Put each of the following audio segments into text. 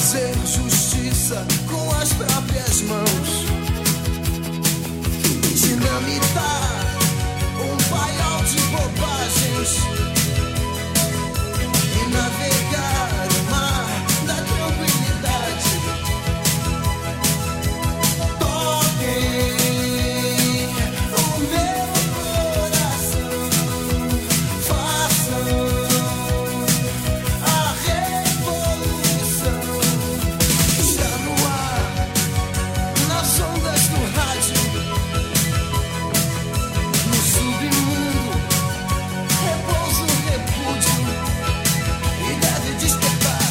fazer justiça com as próprias mãos, dinamitar um paiol de bobagens e navegar o mar da tranquilidade. Toquem o meu coração, façam a revolução. Está no ar, nas ondas do rádio, no submundo repousa o repúdio e deve despertar.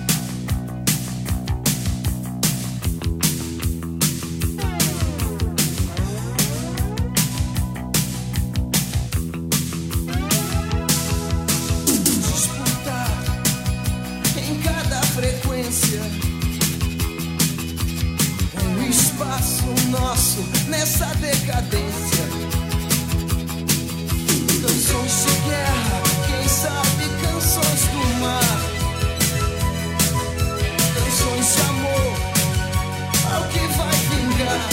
Disputar em cada frequência um espaço nosso nessa decadência. Canções de guerra, quem sabe canções do mar, canções de amor ao que vai vingar.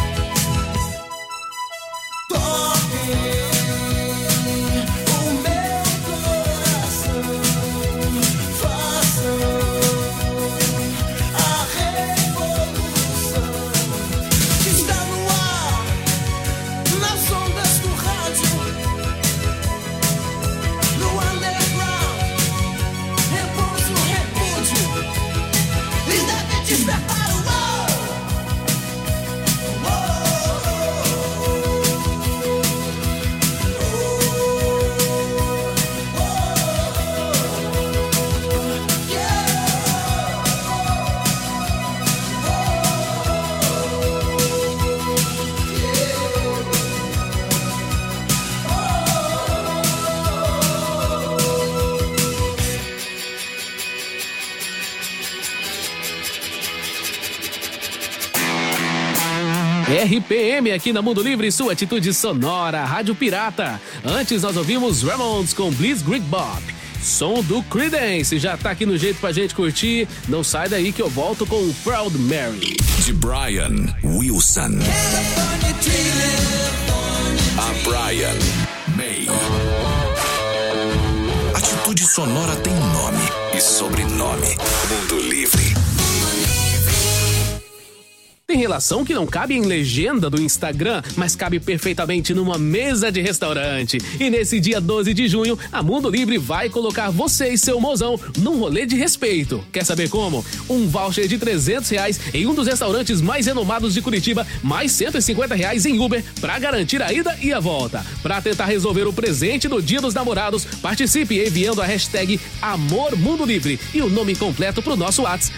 Toquem o meu coração, façam a revolução. Está no ar, nas ondas do rádio, no underground, repousa o repúdio e deve despertar o RPM aqui na Mundo Livre, sua atitude sonora, Rádio Pirata. Antes nós ouvimos Ramones com Blitzkrieg Bop. Som do Creedence, já tá aqui no jeito pra gente curtir. Não sai daí que eu volto com o Proud Mary. De Brian Wilson. A Brian May. Atitude sonora tem nome e sobrenome. Mundo Livre. Tem relação que não cabe em legenda do Instagram, mas cabe perfeitamente numa mesa de restaurante. E nesse dia 12 de junho, a Mundo Livre vai colocar você e seu mozão num rolê de respeito. Quer saber como? Um voucher de R$300 em um dos restaurantes mais renomados de Curitiba, mais R$150 em Uber pra garantir a ida e a volta. Pra tentar resolver o presente do Dia dos Namorados, participe enviando a hashtag Amor Mundo Livre e o nome completo pro nosso WhatsApp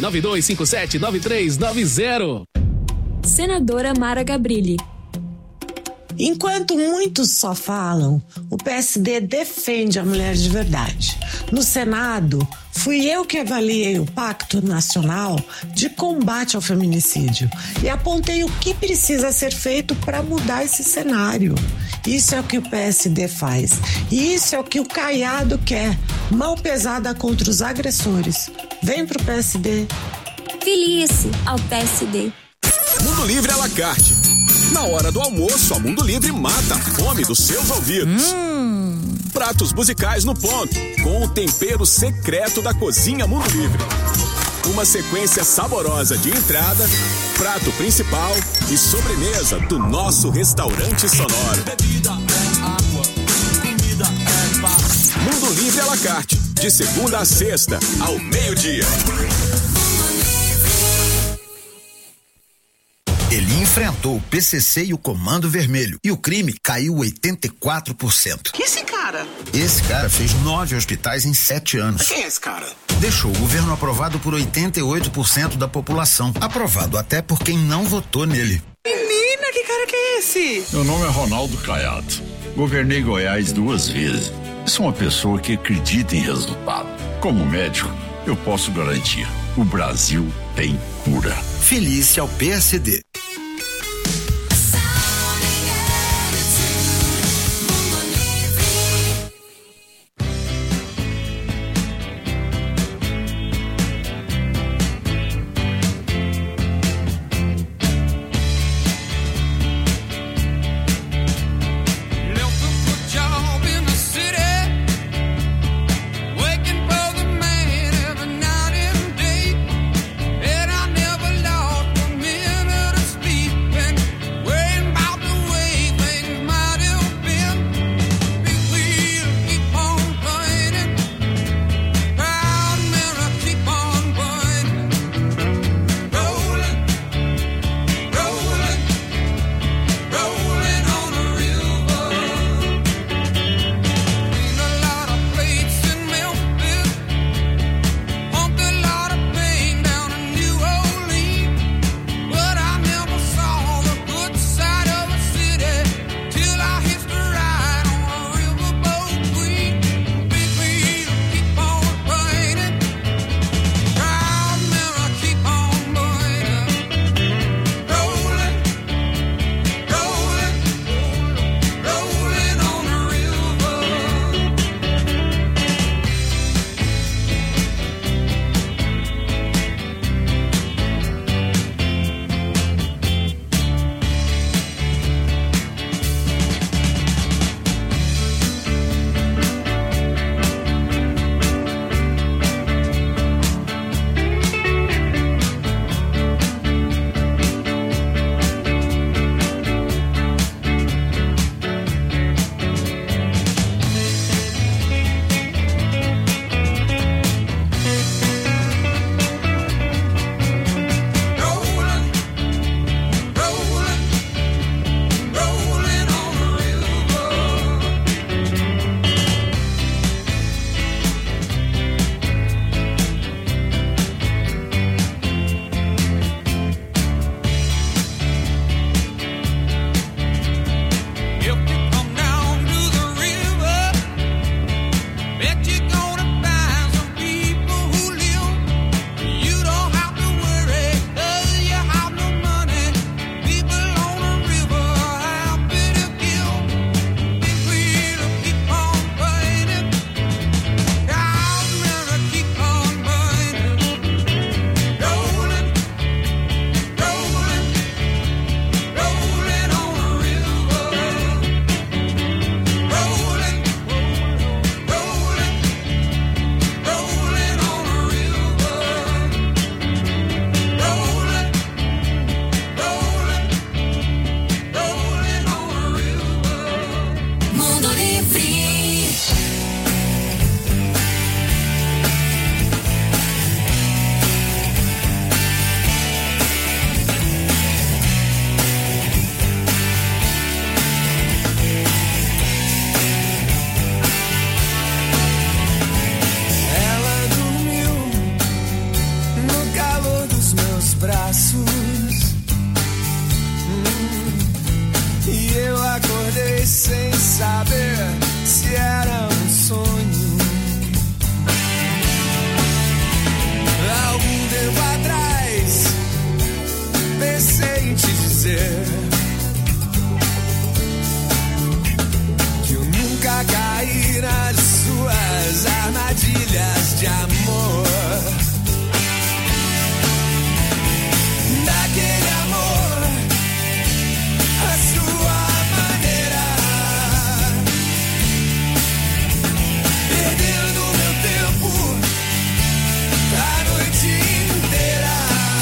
992579390. Senadora Mara Gabrilli. Enquanto muitos só falam, o PSD defende a mulher de verdade. No Senado, fui eu que avaliei o Pacto Nacional de Combate ao Feminicídio e apontei o que precisa ser feito para mudar esse cenário. Isso é o que o PSD faz. E isso é o que o Caiado quer. Mão pesada contra os agressores. Vem pro PSD. Filie-se ao PSD. Mundo Livre à la carte. Na hora do almoço, a Mundo Livre mata a fome dos seus ouvidos. Pratos musicais no ponto, com o tempero secreto da cozinha Mundo Livre. Uma sequência saborosa de entrada, prato principal e sobremesa do nosso restaurante sonoro. Bebida é água, comida é paz. Mundo Livre à la carte, de segunda a sexta, ao meio-dia. Ele enfrentou o PCC e o Comando Vermelho e o crime caiu 84%. Que esse cara? Esse cara fez 9 hospitais em 7 anos. Quem é esse cara? Deixou o governo aprovado por 88% da população. Aprovado até por quem não votou nele. Menina, que cara que é esse? Meu nome é Ronaldo Caiado. Governei Goiás 2 vezes. Sou uma pessoa que acredita em resultado. Como médico, eu posso garantir: o Brasil tem cura. Filie-se ao PSD. braços. E eu acordei sem saber se era um sonho. Algum tempo atrás pensei em te dizer que eu nunca caí nas suas armadilhas de amor. Daquele amor, a sua maneira, perdendo meu tempo a noite inteira.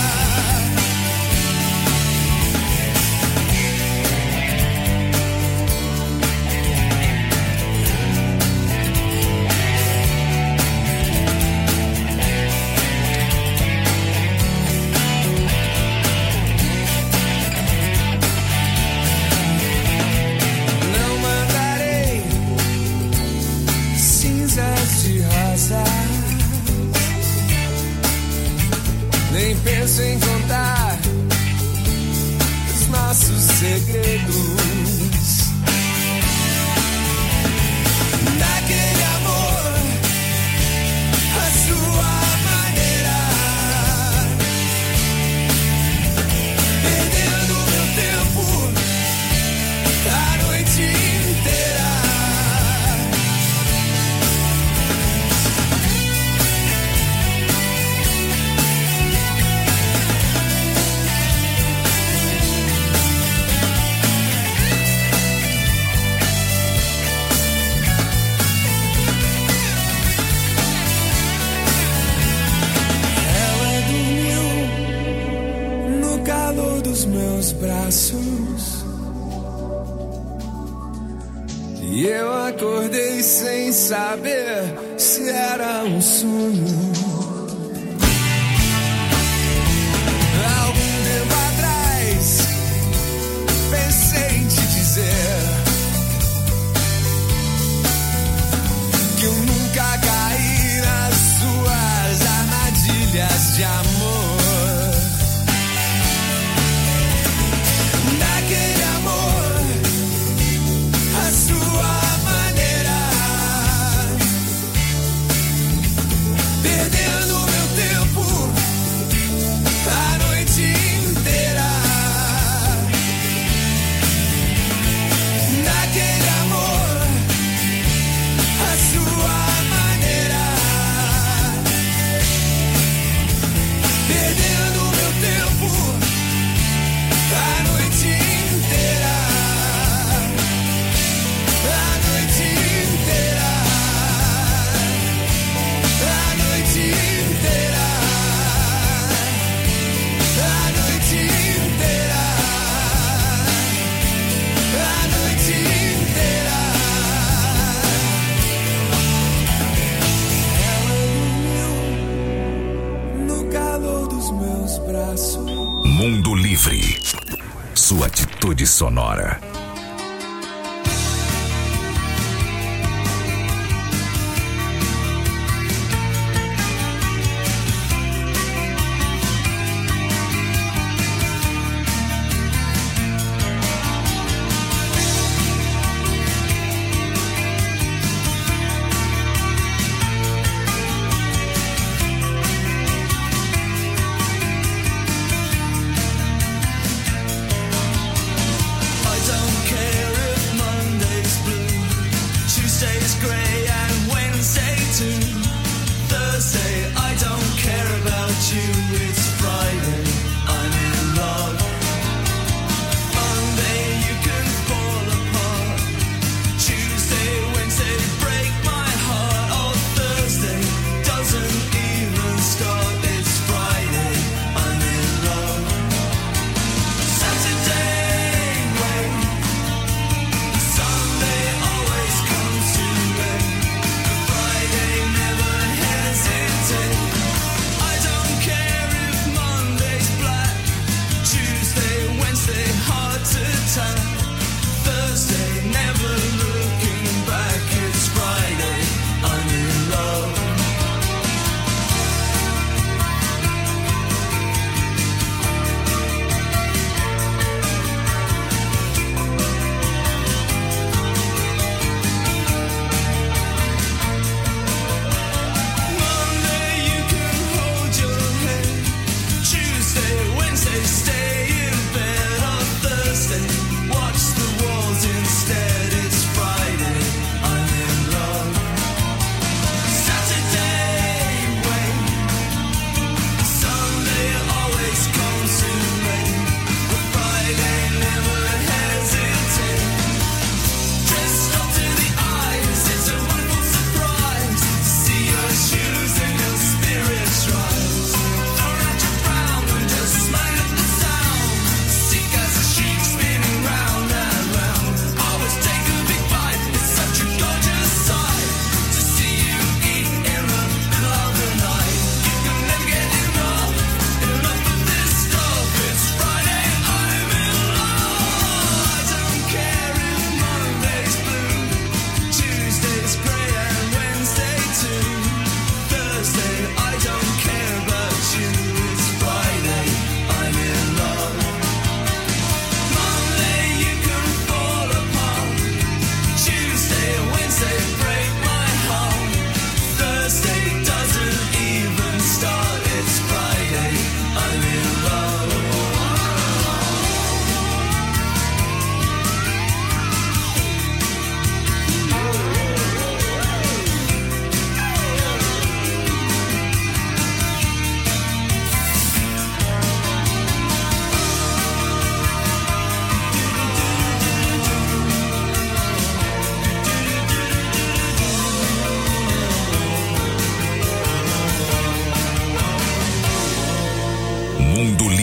Não mandarei cinzas de rosas, nem penso em contar os nossos segredos. Daquele amor, a sua maneira, perdendo meu tempo a noite inteira. Ela dormiu no calor dos meus braços e eu acordei sem saber se era um sonho. Algum tempo atrás pensei em te dizer que eu nunca caí nas suas armadilhas de amor. Daquele amor, a sua maneira, perdendo meu tempo a noite inteira. Daquele amor, a sua maneira, perdendo meu tempo a noite inteira. A noite inteira. A noite inteira. A noite inteira. A noite inteira. Ela dormiu no calor dos meus braços. Mundo Livre. Sua atitude sonora. I don't care if Monday's blue, Tuesday's grey and Wednesday too. Thursday, I don't care about you, it's Friday, I'm in love. Monday, you can fall apart. Tuesday, Wednesday, break my heart. Oh, Thursday doesn't even start, it's Friday, I'm in love. Saturday, wait. Sunday always comes too late. Friday never hesitate. I don't care if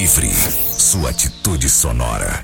Livre. Sua atitude sonora.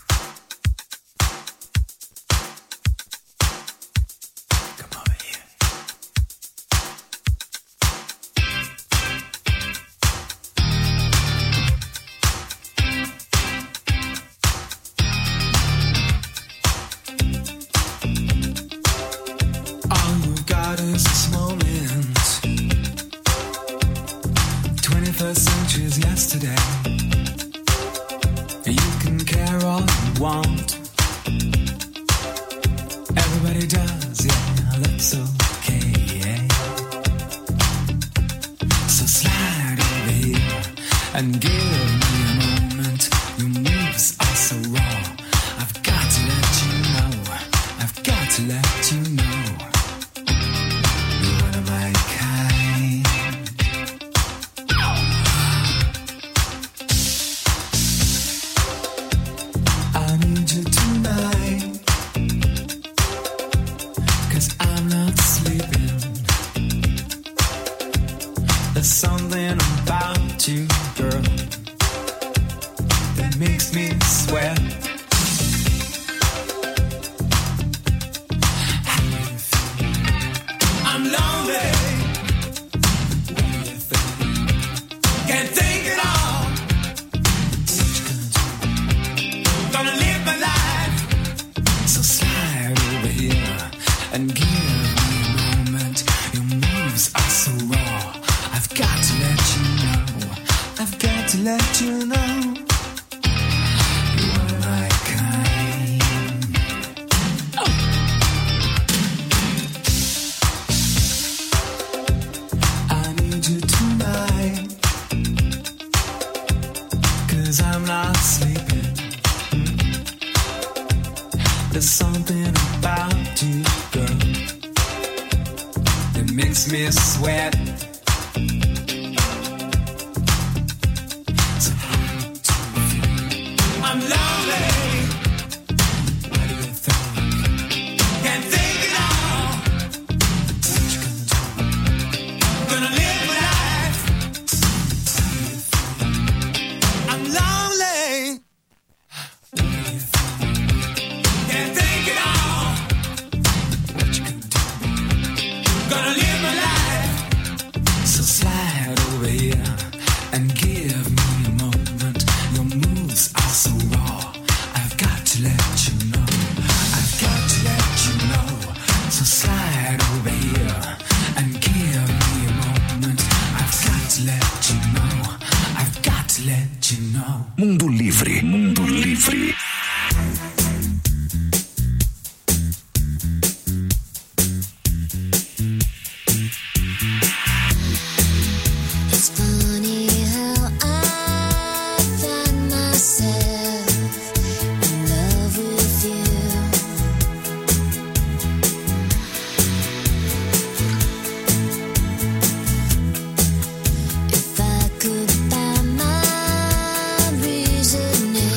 Mundo Livre. Mundo Livre. If I could find my reason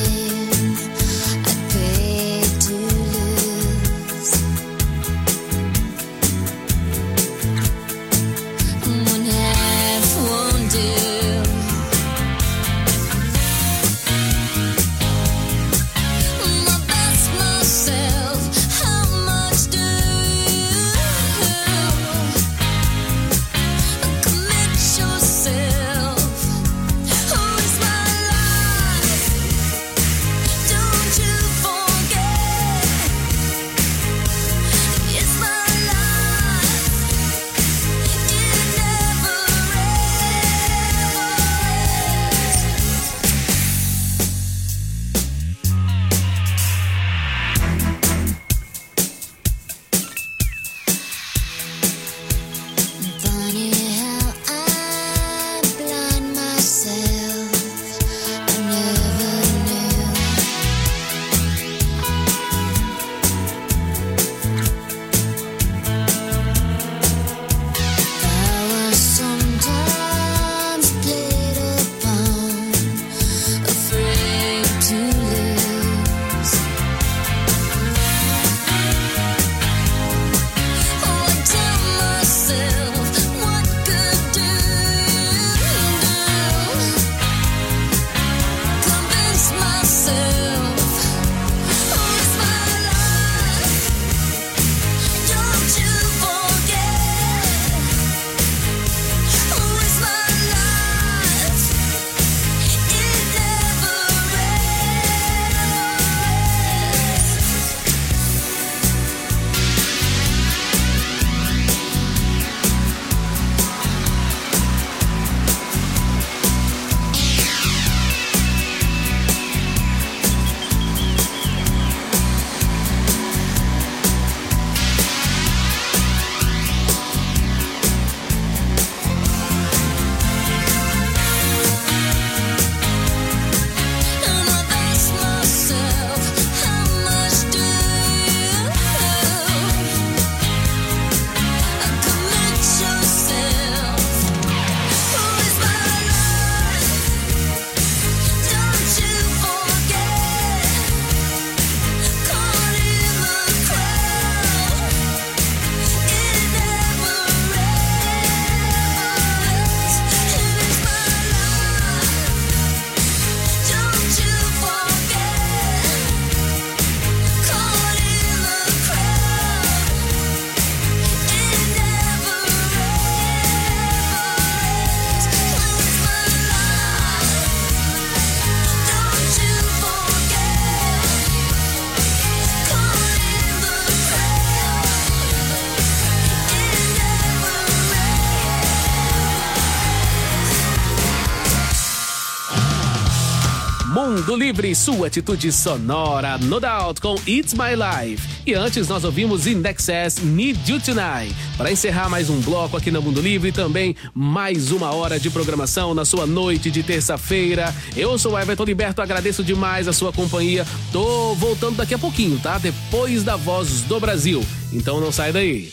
Mundo Livre, sua atitude sonora, No Doubt com It's My Life. E antes nós ouvimos In Excess, Need You Tonight. Para encerrar mais um bloco aqui no Mundo Livre e também mais uma hora de programação na sua noite de terça-feira. Eu sou o Everton Liberto, agradeço demais a sua companhia. Tô voltando daqui a pouquinho, tá? Depois da Voz do Brasil. Então não sai daí.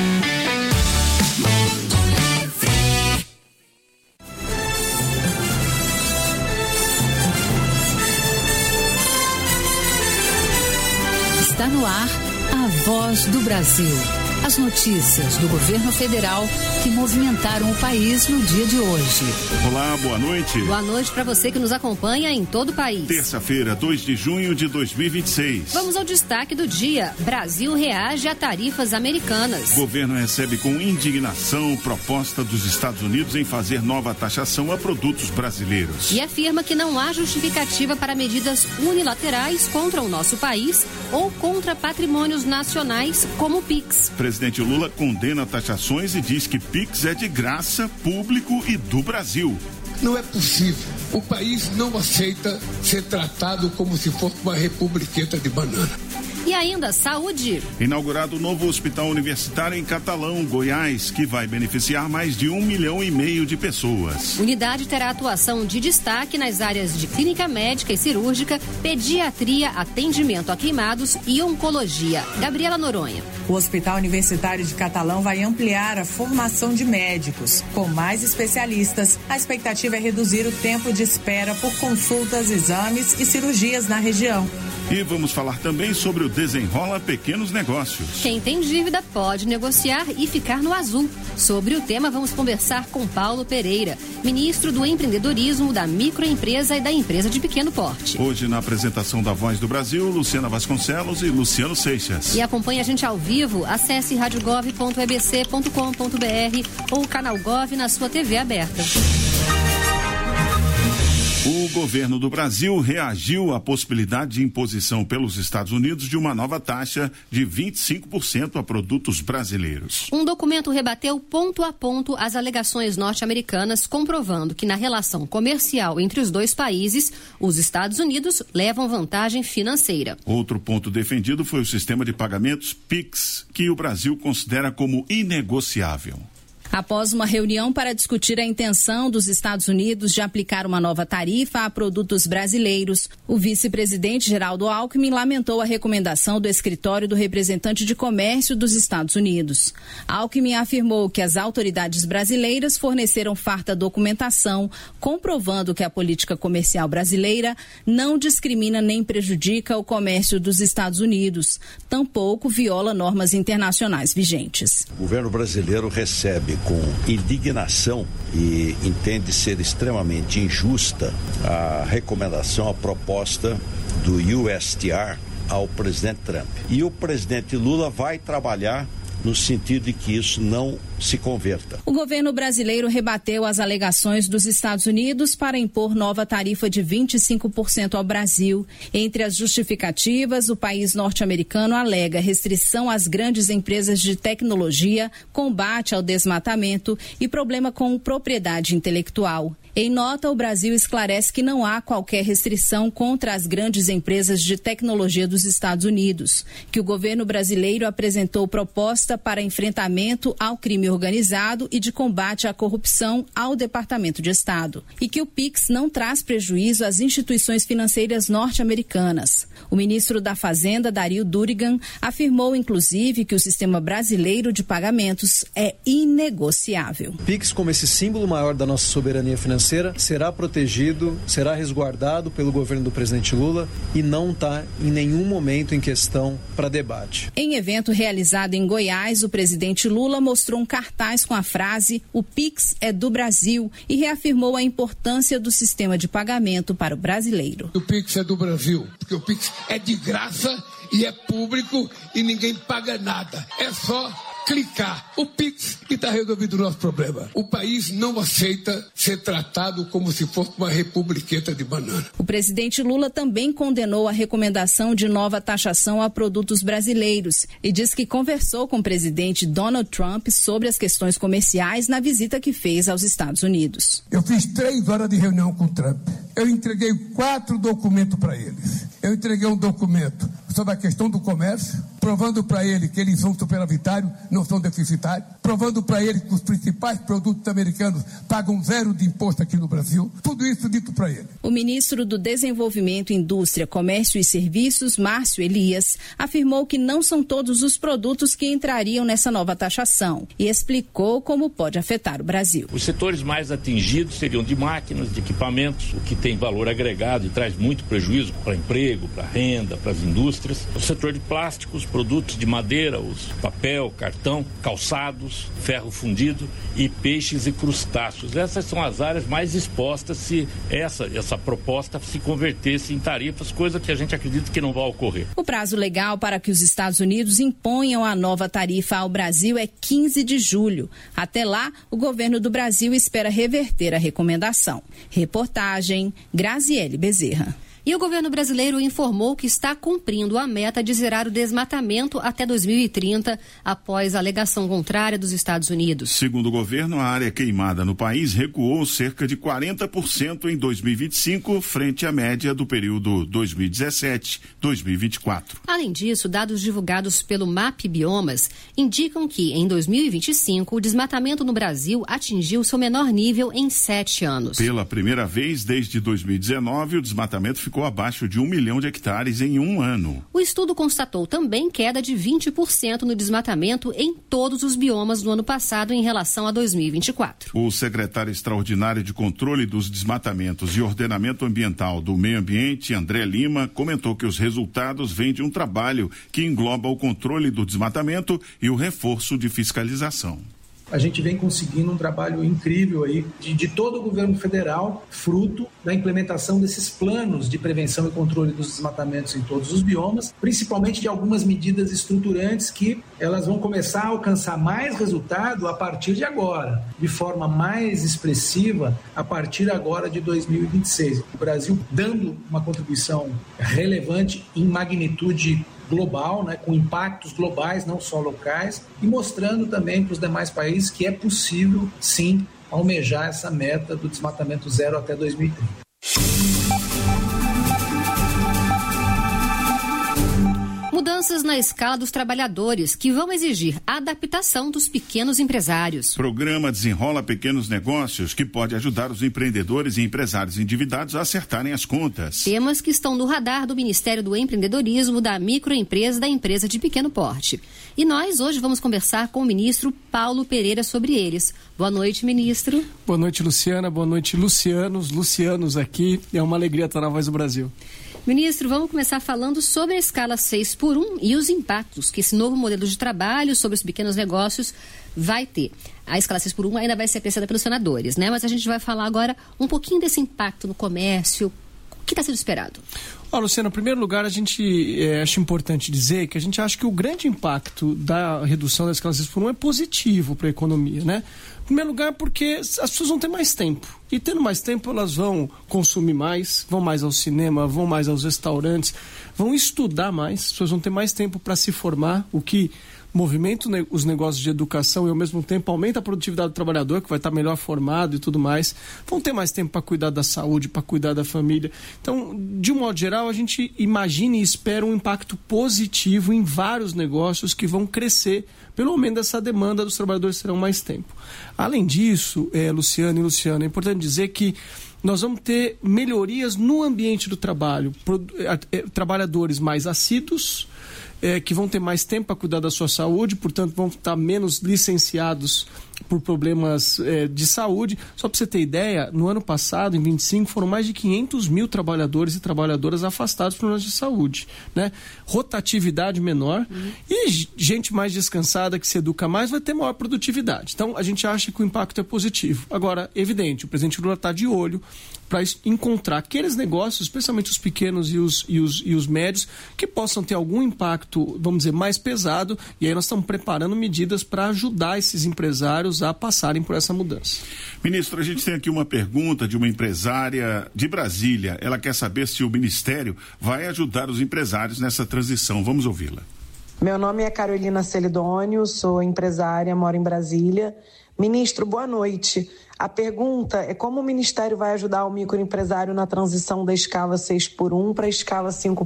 Está no ar a Voz do Brasil. As notícias do governo federal que movimentaram o país no dia de hoje. Olá, boa noite. Boa noite para você que nos acompanha em todo o país. Terça-feira, 2 de junho de 2026. Vamos ao destaque do dia. Brasil reage a tarifas americanas. Governo recebe com indignação proposta dos Estados Unidos em fazer nova taxação a produtos brasileiros. E afirma que não há justificativa para medidas unilaterais contra o nosso país ou contra patrimônios nacionais como o PIX. Presidente Lula condena taxações e diz que PIX é de graça, público e do Brasil. Não é possível. O país não aceita ser tratado como se fosse uma republiqueta de banana. E ainda, saúde. Inaugurado o novo hospital universitário em Catalão, Goiás, que vai beneficiar mais de 1,5 milhão de pessoas. Unidade terá atuação de destaque nas áreas de clínica médica e cirúrgica, pediatria, atendimento a queimados e oncologia. Gabriela Noronha. O Hospital Universitário de Catalão vai ampliar a formação de médicos. Com mais especialistas, a expectativa é reduzir o tempo de espera por consultas, exames e cirurgias na região. E vamos falar também sobre o Desenrola Pequenos Negócios. Quem tem dívida pode negociar e ficar no azul. Sobre o tema, vamos conversar com Paulo Pereira, ministro do Empreendedorismo, da Microempresa e da Empresa de Pequeno Porte. Hoje, na apresentação da Voz do Brasil, Luciana Vasconcelos e Luciano Seixas. E acompanhe a gente ao vivo. Acesse radiogov.ebc.com.br ou o canal Gov na sua TV aberta. O governo do Brasil reagiu à possibilidade de imposição pelos Estados Unidos de uma nova taxa de 25% a produtos brasileiros. Um documento rebateu ponto a ponto as alegações norte-americanas, comprovando que na relação comercial entre os dois países, os Estados Unidos levam vantagem financeira. Outro ponto defendido foi o sistema de pagamentos PIX, que o Brasil considera como inegociável. Após uma reunião para discutir a intenção dos Estados Unidos de aplicar uma nova tarifa a produtos brasileiros, o vice-presidente Geraldo Alckmin lamentou a recomendação do escritório do representante de comércio dos Estados Unidos. Alckmin afirmou que as autoridades brasileiras forneceram farta documentação, comprovando que a política comercial brasileira não discrimina nem prejudica o comércio dos Estados Unidos, tampouco viola normas internacionais vigentes. O governo brasileiro recebe com indignação e entende ser extremamente injusta a recomendação, a proposta do USTR ao presidente Trump. E o presidente Lula vai trabalhar no sentido de que isso não se converta. O governo brasileiro rebateu as alegações dos Estados Unidos para impor nova tarifa de 25% ao Brasil. Entre as justificativas, o país norte-americano alega restrição às grandes empresas de tecnologia, combate ao desmatamento e problema com propriedade intelectual. Em nota, o Brasil esclarece que não há qualquer restrição contra as grandes empresas de tecnologia dos Estados Unidos, que o governo brasileiro apresentou proposta para enfrentamento ao crime organizado e de combate à corrupção ao Departamento de Estado, e que o PIX não traz prejuízo às instituições financeiras norte-americanas. O ministro da Fazenda, Dario Durigan, afirmou, inclusive, que o sistema brasileiro de pagamentos é inegociável. PIX, como esse símbolo maior da nossa soberania financeira, será protegido, será resguardado pelo governo do presidente Lula e não está em nenhum momento em questão para debate. Em evento realizado em Goiás, o presidente Lula mostrou um cartaz com a frase "O PIX é do Brasil" e reafirmou a importância do sistema de pagamento para o brasileiro. O PIX é do Brasil, porque o PIX é de graça e é público e ninguém paga nada. É só clicar o Pix e está resolvido o nosso problema. O país não aceita ser tratado como se fosse uma republiqueta de banana. O presidente Lula também condenou a recomendação de nova taxação a produtos brasileiros e diz que conversou com o presidente Donald Trump sobre as questões comerciais na visita que fez aos Estados Unidos. Eu fiz 3 horas de reunião com o Trump. Eu entreguei 4 documentos para eles. Eu entreguei um documento sobre a questão do comércio, provando para ele que eles são superavitários, não são deficitários, provando para ele que os principais produtos americanos pagam 0 de imposto aqui no Brasil. Tudo isso dito para ele. O ministro do Desenvolvimento, Indústria, Comércio e Serviços, Márcio Elias, afirmou que não são todos os produtos que entrariam nessa nova taxação e explicou como pode afetar o Brasil. Os setores mais atingidos seriam de máquinas, de equipamentos, o que tem valor agregado e traz muito prejuízo para emprego, para renda, para as indústrias. O setor de plásticos, produtos de madeira, os papel, cartão, calçados, ferro fundido e peixes e crustáceos. Essas são as áreas mais expostas se essa proposta se convertesse em tarifas, coisa que a gente acredita que não vai ocorrer. O prazo legal para que os Estados Unidos imponham a nova tarifa ao Brasil é 15 de julho. Até lá, o governo do Brasil espera reverter a recomendação. Reportagem Graziele Bezerra. E o governo brasileiro informou que está cumprindo a meta de zerar o desmatamento até 2030, após a alegação contrária dos Estados Unidos. Segundo o governo, a área queimada no país recuou cerca de 40% em 2025, frente à média do período 2017-2024. Além disso, dados divulgados pelo MAP Biomas indicam que, em 2025, o desmatamento no Brasil atingiu seu menor nível em 7 anos. Pela primeira vez desde 2019, o desmatamento ficou abaixo de 1 milhão de hectares em um ano. O estudo constatou também queda de 20% no desmatamento em todos os biomas no ano passado em relação a 2024. O secretário extraordinário de Controle dos Desmatamentos e Ordenamento Ambiental do Meio Ambiente, André Lima, comentou que os resultados vêm de um trabalho que engloba o controle do desmatamento e o reforço de fiscalização. A gente vem conseguindo um trabalho incrível aí de todo o governo federal, fruto da implementação desses planos de prevenção e controle dos desmatamentos em todos os biomas, principalmente de algumas medidas estruturantes que elas vão começar a alcançar mais resultado a partir de agora, de forma mais expressiva a partir agora de 2026. O Brasil dando uma contribuição relevante em magnitude global, né, com impactos globais, não só locais, e mostrando também para os demais países que é possível, sim, almejar essa meta do desmatamento zero até 2030. Mudanças na escala dos trabalhadores que vão exigir a adaptação dos pequenos empresários. Programa Desenrola Pequenos Negócios, que pode ajudar os empreendedores e empresários endividados a acertarem as contas. Temas que estão no radar do Ministério do Empreendedorismo, da microempresa e da empresa de pequeno porte. E nós hoje vamos conversar com o ministro Paulo Pereira sobre eles. Boa noite, ministro. Boa noite, Luciana. Boa noite, Lucianos aqui. É uma alegria estar na Voz do Brasil. Ministro, vamos começar falando sobre a escala 6x1 e os impactos que esse novo modelo de trabalho sobre os pequenos negócios vai ter. A escala 6x1 ainda vai ser apreciada pelos senadores, né? Mas a gente vai falar agora um pouquinho desse impacto no comércio. O que está sendo esperado? Luciana, em primeiro lugar, a gente acha importante dizer que a gente acha que o grande impacto da redução da escala 6x1 é positivo para a economia, né? Em primeiro lugar, porque as pessoas vão ter mais tempo. E tendo mais tempo, elas vão consumir mais, vão mais ao cinema, vão mais aos restaurantes, vão estudar mais, as pessoas vão ter mais tempo para se formar, o que movimenta os negócios de educação e, ao mesmo tempo, aumenta a produtividade do trabalhador, que vai estar melhor formado e tudo mais. Vão ter mais tempo para cuidar da saúde, para cuidar da família. Então, de um modo geral, a gente imagina e espera um impacto positivo em vários negócios que vão crescer pelo aumento dessa demanda dos trabalhadores que terão mais tempo. Além disso, Luciano e Luciana, é importante dizer que nós vamos ter melhorias no ambiente do trabalho, trabalhadores mais assíduos, que vão ter mais tempo para cuidar da sua saúde, portanto vão estar menos licenciados por problemas de saúde. Só para você ter ideia, no ano passado, em 25, foram mais de 500 mil trabalhadores e trabalhadoras afastados por problemas de saúde, né? Rotatividade menor e gente mais descansada, que se educa mais, vai ter maior produtividade. Então, a gente acha que o impacto é positivo. Agora, evidente, o presidente Lula está de olho, para encontrar aqueles negócios, especialmente os pequenos e os médios, que possam ter algum impacto, vamos dizer, mais pesado, e aí nós estamos preparando medidas para ajudar esses empresários a passarem por essa mudança. Ministro, a gente tem aqui uma pergunta de uma empresária de Brasília. Ela quer saber se o Ministério vai ajudar os empresários nessa transição. Vamos ouvi-la. Meu nome é Carolina Celidônio, sou empresária, moro em Brasília. Ministro, boa noite. A pergunta é como o Ministério vai ajudar o microempresário na transição da escala 6x1 para a escala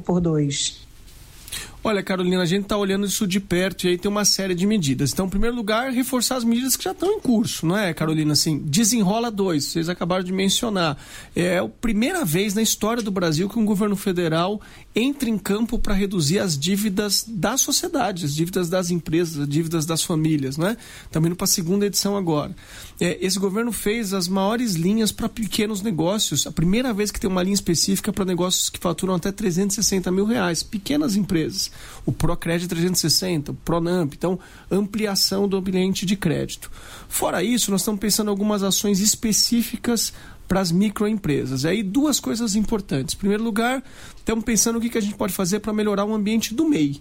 5x2? Olha, Carolina, a gente está olhando isso de perto e aí tem uma série de medidas. Então, em primeiro lugar, reforçar as medidas que já estão em curso, não é, Carolina? Assim, Desenrola 2, vocês acabaram de mencionar. É a primeira vez na história do Brasil que um governo federal entra em campo para reduzir as dívidas da sociedade, as dívidas das empresas, as dívidas das famílias, não é? Estamos indo para a segunda edição agora. Esse governo fez as maiores linhas para pequenos negócios, a primeira vez que tem uma linha específica para negócios que faturam até R$360 mil, pequenas empresas. O Procred 360, o Pronamp, então ampliação do ambiente de crédito. Fora isso, nós estamos pensando em algumas ações específicas para as microempresas. Aí duas coisas importantes. Em primeiro lugar, estamos pensando o que a gente pode fazer para melhorar o ambiente do MEI.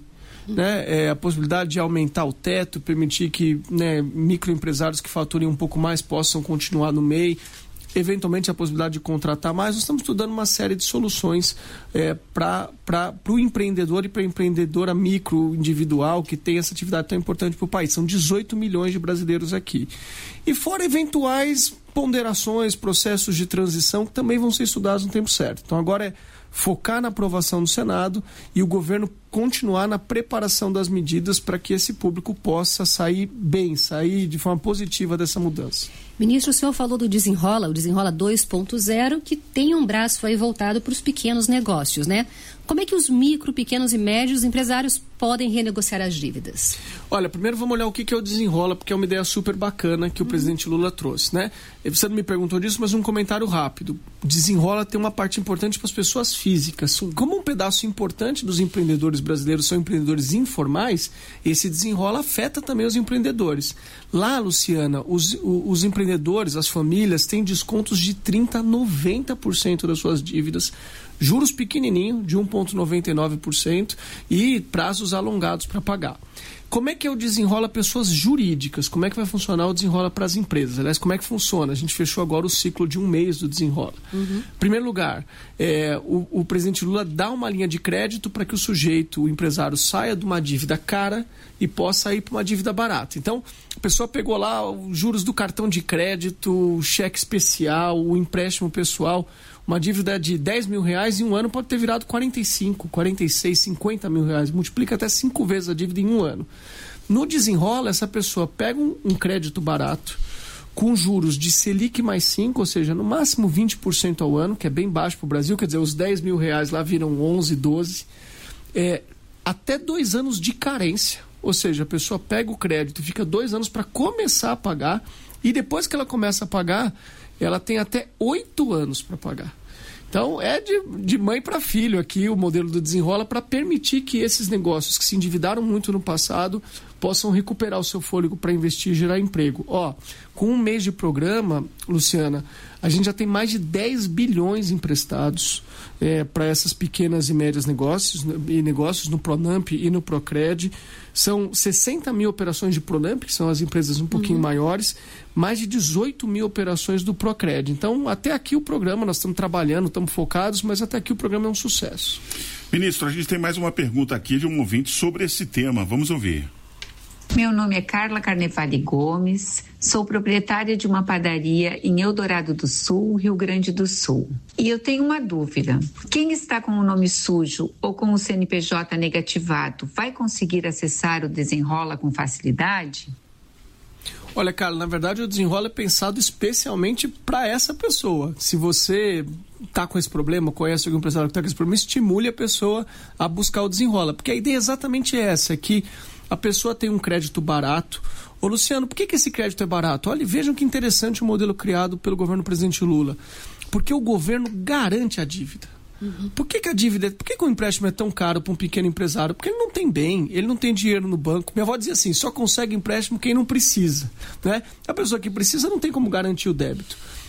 Né? A possibilidade de aumentar o teto, permitir que microempresários que faturem um pouco mais possam continuar no MEI, eventualmente a possibilidade de contratar mais. Nós estamos estudando uma série de soluções para o empreendedor e para a empreendedora micro individual que tem essa atividade tão importante para o país. São 18 milhões de brasileiros aqui. E fora eventuais ponderações, processos de transição que também vão ser estudados no tempo certo. Então agora é focar na aprovação do Senado e o governo continuar na preparação das medidas para que esse público possa sair bem, sair de forma positiva dessa mudança. Ministro, o senhor falou do Desenrola, o Desenrola 2.0, que tem um braço aí voltado para os pequenos negócios, né? Como é que os micro, pequenos e médios empresários podem renegociar as dívidas? Olha, primeiro vamos olhar o que é o Desenrola, porque é uma ideia super bacana que o presidente Lula trouxe, né? Você não me perguntou disso, mas um comentário rápido. O Desenrola tem uma parte importante para as pessoas físicas. Como um pedaço importante dos empreendedores brasileiros são empreendedores informais, esse Desenrola afeta também os empreendedores. Lá, Luciana, os empreendedores, as famílias, têm descontos de 30% a 90% das suas dívidas, juros pequenininho, de 1,99% e prazos alongados para pagar. Como é que é o Desenrola pessoas jurídicas? Como é que vai funcionar o Desenrola para as empresas? Aliás, como é que funciona? A gente fechou agora o ciclo de um mês do Desenrola. Em primeiro lugar, o presidente Lula dá uma linha de crédito para que o sujeito, o empresário, saia de uma dívida cara e possa ir para uma dívida barata. Então, a pessoa pegou lá os juros do cartão de crédito, o cheque especial, o empréstimo pessoal, uma dívida de R$10 mil em um ano pode ter virado 45, 46, 50 mil reais. Multiplica até 5 vezes a dívida em um ano. No Desenrola, essa pessoa pega um crédito barato, com juros de Selic mais 5, ou seja, no máximo 20% ao ano, que é bem baixo para o Brasil, quer dizer, os R$10 mil lá viram 11, 12, até 2 anos de carência, ou seja, a pessoa pega o crédito e fica 2 anos para começar a pagar, e depois que ela começa a pagar, ela tem até 8 anos para pagar. Então, é de mãe para filho aqui o modelo do Desenrola para permitir que esses negócios que se endividaram muito no passado possam recuperar o seu fôlego para investir e gerar emprego. Com um mês de programa, Luciana, a gente já tem mais de 10 bilhões emprestados para essas pequenas e médias negócios no Pronamp e no Procred. São 60 mil operações de Pronamp, que são as empresas um pouquinho maiores, mais de 18 mil operações do Procred. Então, até aqui o programa, nós estamos trabalhando, estamos focados, mas até aqui o programa é um sucesso. Ministro, a gente tem mais uma pergunta aqui de um ouvinte sobre esse tema. Vamos ouvir. Meu nome é Carla Carnevale Gomes, sou proprietária de uma padaria em Eldorado do Sul, Rio Grande do Sul. E eu tenho uma dúvida. Quem está com o nome sujo ou com o CNPJ negativado vai conseguir acessar o Desenrola com facilidade? Olha, Carla, na verdade o Desenrola é pensado especialmente para essa pessoa. Se você está com esse problema, conhece algum empresário que está com esse problema, estimule a pessoa a buscar o Desenrola. Porque a ideia é exatamente essa, que a pessoa tem um crédito barato. Ô Luciano, por que esse crédito é barato? Olha, vejam que interessante o modelo criado pelo governo do presidente Lula. Porque o governo garante a dívida. Por que a dívida, por que o empréstimo é tão caro para um pequeno empresário? Porque ele não tem bem, ele não tem dinheiro no banco. Minha avó dizia assim, só consegue empréstimo quem não precisa, né? A pessoa que precisa não tem como garantir o débito.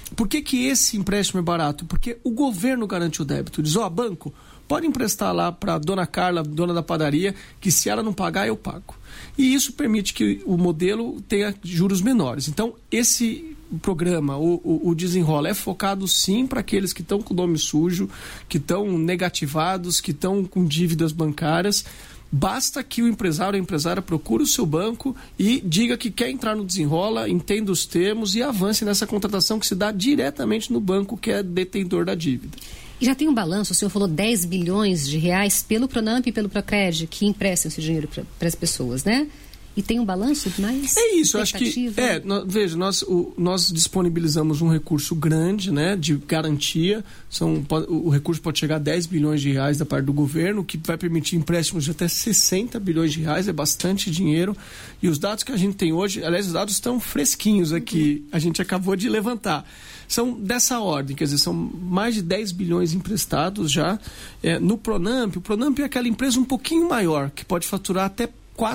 Por que esse empréstimo é barato? Porque o governo garante o débito. Diz, banco, pode emprestar lá para a dona Carla, dona da padaria, que se ela não pagar, eu pago. E isso permite que o modelo tenha juros menores. Então, esse programa, o Desenrola, é focado sim para aqueles que estão com o nome sujo, que estão negativados, que estão com dívidas bancárias. Basta que o empresário ou a empresária procure o seu banco e diga que quer entrar no Desenrola, entenda os termos e avance nessa contratação que se dá diretamente no banco que é detentor da dívida. E já tem um balanço, o senhor falou 10 bilhões de reais pelo Pronamp e pelo Procred que emprestam esse dinheiro para as pessoas, né? E tem um balanço mais? É isso, eu acho que... veja, nós disponibilizamos um recurso grande, né, de garantia. O recurso pode chegar a 10 bilhões de reais da parte do governo, que vai permitir empréstimos de até 60 bilhões de reais, é bastante dinheiro. E os dados que a gente tem hoje, aliás, os dados estão fresquinhos aqui, a gente acabou de levantar. São dessa ordem, quer dizer, são mais de 10 bilhões emprestados já. No Pronamp, o Pronamp é aquela empresa um pouquinho maior, que pode faturar até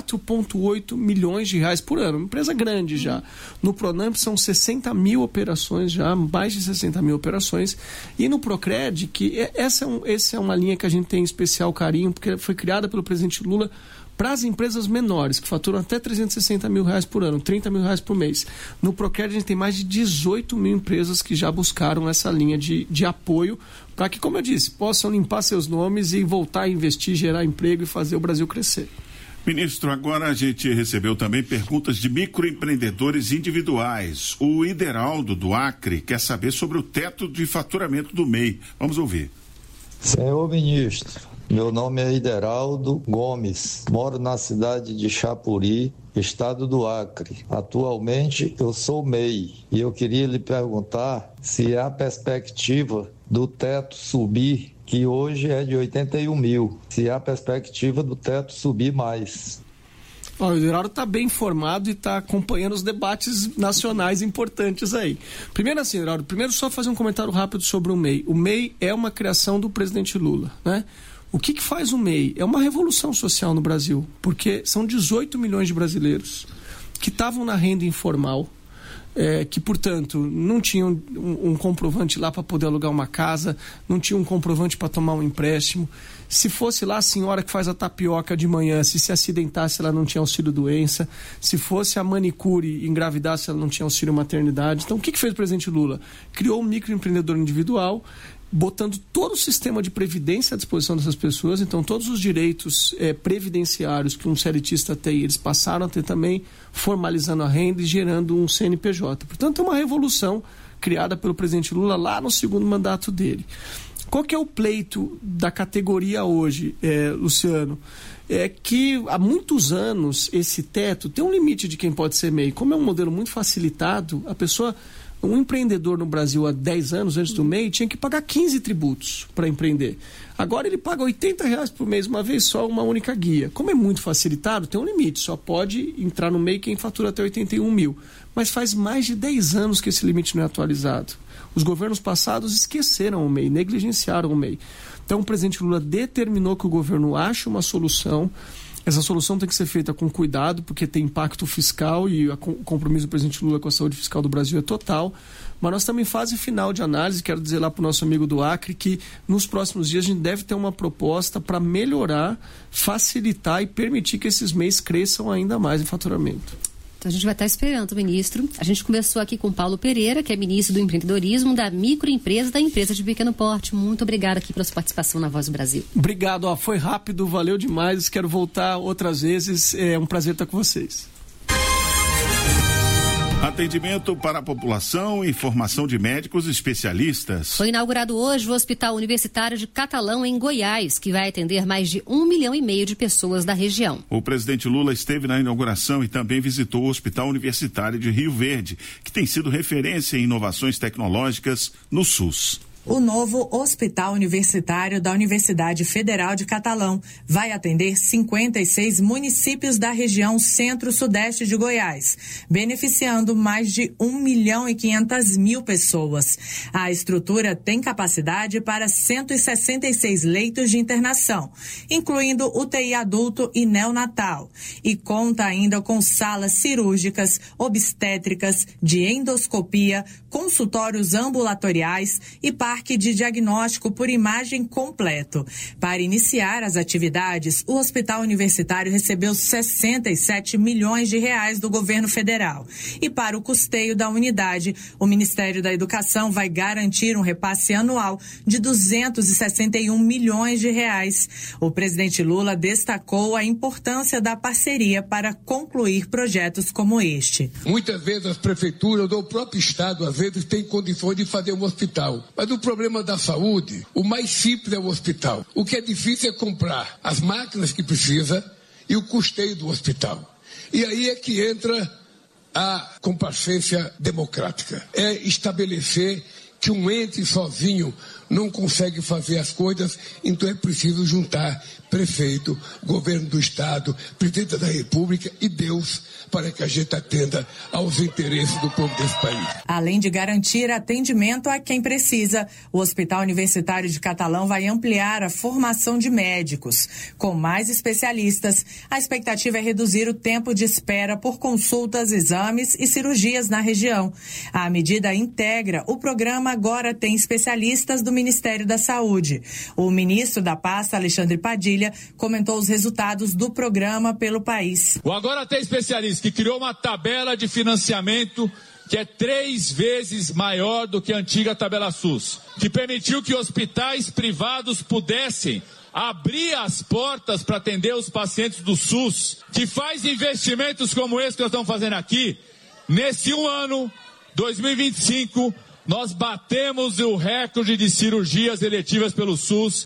4,8 milhões de reais por ano, uma empresa grande já. No Pronamp são 60 mil operações já, mais de 60 mil operações. E no Procred, que essa é uma linha que a gente tem especial carinho, porque foi criada pelo presidente Lula para as empresas menores, que faturam até 360 mil reais por ano, 30 mil reais por mês. No Procred a gente tem mais de 18 mil empresas que já buscaram essa linha de apoio para que, como eu disse, possam limpar seus nomes e voltar a investir, gerar emprego e fazer o Brasil crescer. Ministro, agora a gente recebeu também perguntas de microempreendedores individuais. O Ideraldo do Acre quer saber sobre o teto de faturamento do MEI. Vamos ouvir. Senhor ministro, meu nome é Ideraldo Gomes, moro na cidade de Chapuri, estado do Acre. Atualmente eu sou MEI e eu queria lhe perguntar se há perspectiva do teto subir, que hoje é de 81 mil, se há perspectiva do teto subir mais. O Geraldo está bem informado e está acompanhando os debates nacionais importantes aí. Primeiro assim, Geraldo, só fazer um comentário rápido sobre o MEI. O MEI é uma criação do presidente Lula, né? O que faz o MEI? É uma revolução social no Brasil, porque são 18 milhões de brasileiros que estavam na renda informal, que, portanto, não tinham um comprovante lá para poder alugar uma casa, não tinham um comprovante para tomar um empréstimo. Se fosse lá a senhora que faz a tapioca de manhã, se acidentasse, ela não tinha auxílio-doença. Se fosse a manicure e engravidasse, ela não tinha auxílio-maternidade. Então, o que fez o presidente Lula? Criou um microempreendedor individual, botando todo o sistema de previdência à disposição dessas pessoas. Então, todos os direitos previdenciários que um CLTista tem, eles passaram a ter também, formalizando a renda e gerando um CNPJ. Portanto, é uma revolução criada pelo presidente Lula lá no segundo mandato dele. Qual que é o pleito da categoria hoje, Luciano? É que há muitos anos esse teto tem um limite de quem pode ser MEI. Como é um modelo muito facilitado, um empreendedor no Brasil há 10 anos antes do MEI tinha que pagar 15 tributos para empreender. Agora ele paga R$80 por mês, uma vez só, uma única guia. Como é muito facilitado, tem um limite. Só pode entrar no MEI quem fatura até 81 mil. Mas faz mais de 10 anos que esse limite não é atualizado. Os governos passados esqueceram o MEI, negligenciaram o MEI. Então o presidente Lula determinou que o governo ache uma solução. Essa solução tem que ser feita com cuidado, porque tem impacto fiscal e o compromisso do presidente Lula com a saúde fiscal do Brasil é total. Mas nós estamos em fase final de análise. Quero dizer lá para o nosso amigo do Acre que nos próximos dias a gente deve ter uma proposta para melhorar, facilitar e permitir que esses MEIs cresçam ainda mais em faturamento. Então a gente vai estar esperando o ministro. A gente conversou aqui com o Paulo Pereira, que é ministro do empreendedorismo, da microempresa, da empresa de pequeno porte. Muito obrigada aqui pela sua participação na Voz do Brasil. Obrigado, foi rápido, valeu demais. Quero voltar outras vezes. É um prazer estar com vocês. Atendimento para a população e formação de médicos especialistas. Foi inaugurado hoje o Hospital Universitário de Catalão, em Goiás, que vai atender mais de 1,5 milhão de pessoas da região. O presidente Lula esteve na inauguração e também visitou o Hospital Universitário de Rio Verde, que tem sido referência em inovações tecnológicas no SUS. O novo Hospital Universitário da Universidade Federal de Catalão vai atender 56 municípios da região centro-sudeste de Goiás, beneficiando mais de 1.500.000 pessoas. A estrutura tem capacidade para 166 leitos de internação, incluindo UTI adulto e neonatal, e conta ainda com salas cirúrgicas, obstétricas, de endoscopia, consultórios ambulatoriais e parque de diagnóstico por imagem completo. Para iniciar as atividades, o Hospital Universitário recebeu 67 milhões de reais do governo federal. E para o custeio da unidade, o Ministério da Educação vai garantir um repasse anual de 261 milhões de reais. O presidente Lula destacou a importância da parceria para concluir projetos como este. Muitas vezes as prefeituras ou o próprio Estado, às vezes, têm condições de fazer um hospital. Mas o problema da saúde, o mais simples é o hospital. O que é difícil é comprar as máquinas que precisa e o custeio do hospital. E aí é que entra a comparcência democrática. É estabelecer que um ente sozinho não consegue fazer as coisas, então é preciso juntar prefeito, governo do Estado, presidente da República e Deus para que a gente atenda aos interesses do povo desse país. Além de garantir atendimento a quem precisa, o Hospital Universitário de Catalão vai ampliar a formação de médicos. Com mais especialistas, a expectativa é reduzir o tempo de espera por consultas, exames e cirurgias na região. A medida integra o programa Agora Tem Especialistas do Ministério da Saúde. O ministro da pasta, Alexandre Padilha, comentou os resultados do programa pelo país. O Agora Tem Especialistas, que criou uma tabela de financiamento que é 3 vezes maior do que a antiga tabela SUS, que permitiu que hospitais privados pudessem abrir as portas para atender os pacientes do SUS, que faz investimentos como esse que nós estamos fazendo aqui. Nesse ano, 2025, nós batemos o recorde de cirurgias eletivas pelo SUS,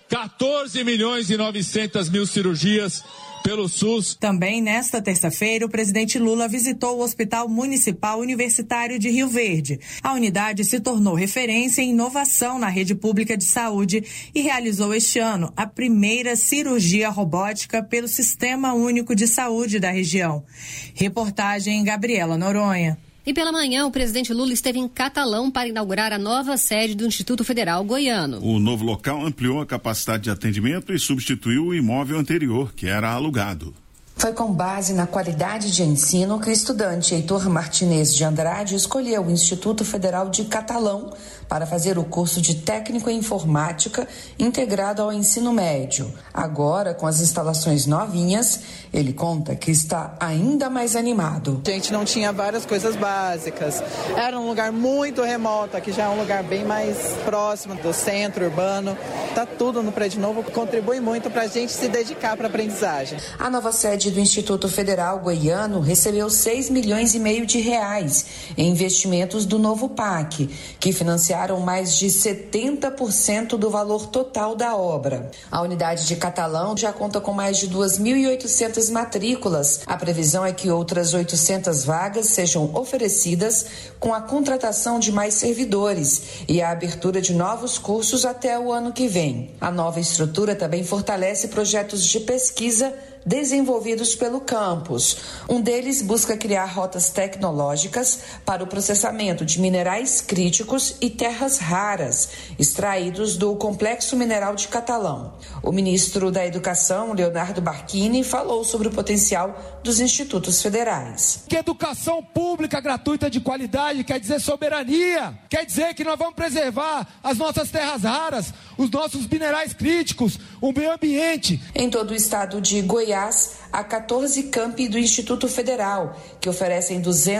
14.900.000 cirurgias pelo SUS. Também nesta terça-feira, o presidente Lula visitou o Hospital Municipal Universitário de Rio Verde. A unidade se tornou referência em inovação na rede pública de saúde e realizou este ano a primeira cirurgia robótica pelo Sistema Único de Saúde da região. Reportagem Gabriela Noronha. E pela manhã, o presidente Lula esteve em Catalão para inaugurar a nova sede do Instituto Federal Goiano. O novo local ampliou a capacidade de atendimento e substituiu o imóvel anterior, que era alugado. Foi com base na qualidade de ensino que o estudante Heitor Martinez de Andrade escolheu o Instituto Federal de Catalão para fazer o curso de técnico em informática integrado ao ensino médio. Agora, com as instalações novinhas, ele conta que está ainda mais animado. A gente não tinha várias coisas básicas. Era um lugar muito remoto, aqui já é um lugar bem mais próximo do centro urbano. Está tudo no prédio novo, contribui muito para a gente se dedicar para a aprendizagem. A nova sede do Instituto Federal Goiano recebeu 6,5 milhões de reais em investimentos do novo PAC, que financiaram mais de 70% do valor total da obra. A unidade de Catalão já conta com mais de 2.800 matrículas. A previsão é que outras 800 vagas sejam oferecidas com a contratação de mais servidores e a abertura de novos cursos até o ano que vem. A nova estrutura também fortalece projetos de pesquisa desenvolvidos pelo campus. Um deles busca criar rotas tecnológicas para o processamento de minerais críticos e terras raras, extraídos do Complexo Mineral de Catalão. O ministro da Educação, Leonardo Barquini, falou sobre o potencial dos institutos federais. Que educação pública gratuita de qualidade quer dizer soberania, quer dizer que nós vamos preservar as nossas terras raras, os nossos minerais críticos, o meio ambiente. Em todo o estado de Goiás, há 14 campi do Instituto Federal, que oferecem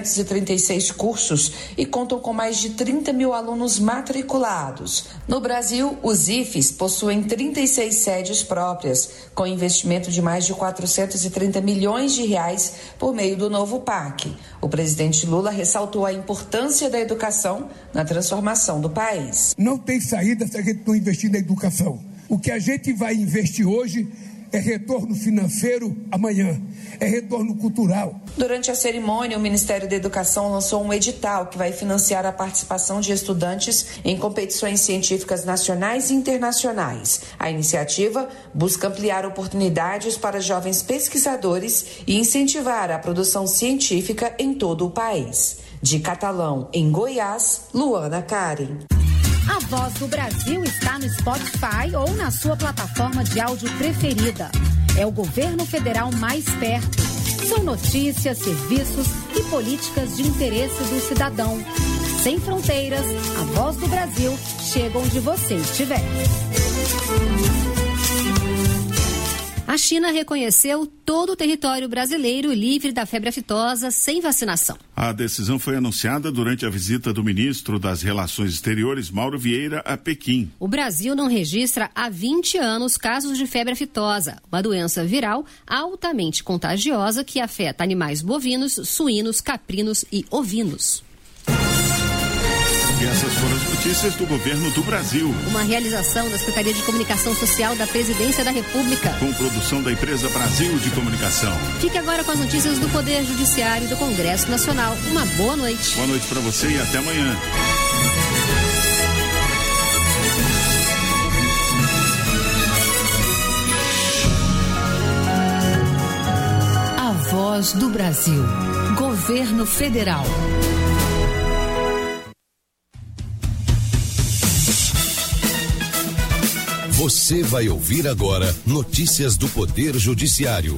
236 cursos e contam com mais de 30 mil alunos matriculados. No Brasil, os IFES possuem 36 sedes próprias, com investimento de mais de 430 milhões de reais por meio do novo PAC. O presidente Lula ressaltou a importância da educação na transformação do país. Não tem saída se a gente não investir na educação. O que a gente vai investir hoje é retorno financeiro amanhã, é retorno cultural. Durante a cerimônia, o Ministério da Educação lançou um edital que vai financiar a participação de estudantes em competições científicas nacionais e internacionais. A iniciativa busca ampliar oportunidades para jovens pesquisadores e incentivar a produção científica em todo o país. De Catalão, em Goiás, Luana Karen. A Voz do Brasil está no Spotify ou na sua plataforma de áudio preferida. É o governo federal mais perto. São notícias, serviços e políticas de interesse do cidadão. Sem fronteiras, a Voz do Brasil chega onde você estiver. A China reconheceu todo o território brasileiro livre da febre aftosa sem vacinação. A decisão foi anunciada durante a visita do ministro das Relações Exteriores, Mauro Vieira, a Pequim. O Brasil não registra há 20 anos casos de febre aftosa, uma doença viral altamente contagiosa que afeta animais bovinos, suínos, caprinos e ovinos. E essas foram as notícias do governo do Brasil. Uma realização da Secretaria de Comunicação Social da Presidência da República. Com produção da empresa Brasil de Comunicação. Fique agora com as notícias do Poder Judiciário e do Congresso Nacional. Uma boa noite. Boa noite para você e até amanhã. A Voz do Brasil. Governo Federal. Você vai ouvir agora notícias do Poder Judiciário.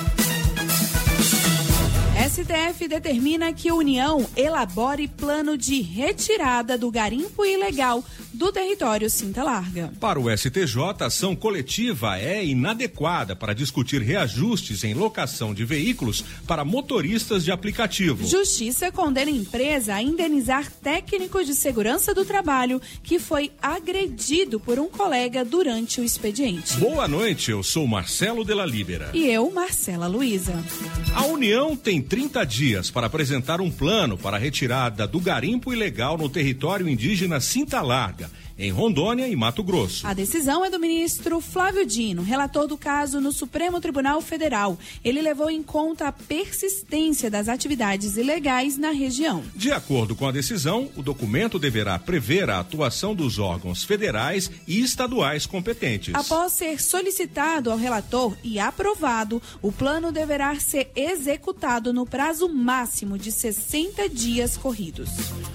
STF determina que a União elabore plano de retirada do garimpo ilegal do território Cinta Larga. Para o STJ, a ação coletiva é inadequada para discutir reajustes em locação de veículos para motoristas de aplicativo. Justiça condena a empresa a indenizar técnico de segurança do trabalho que foi agredido por um colega durante o expediente. Boa noite, eu sou Marcelo Della Libera. E eu, Marcela Luiza. A União tem 30 dias para apresentar um plano para a retirada do garimpo ilegal no território indígena Cinta Larga, em Rondônia e Mato Grosso. A decisão é do ministro Flávio Dino, relator do caso no Supremo Tribunal Federal. Ele levou em conta a persistência das atividades ilegais na região. De acordo com a decisão, o documento deverá prever a atuação dos órgãos federais e estaduais competentes. Após ser solicitado ao relator e aprovado, o plano deverá ser executado no prazo máximo de 60 dias corridos.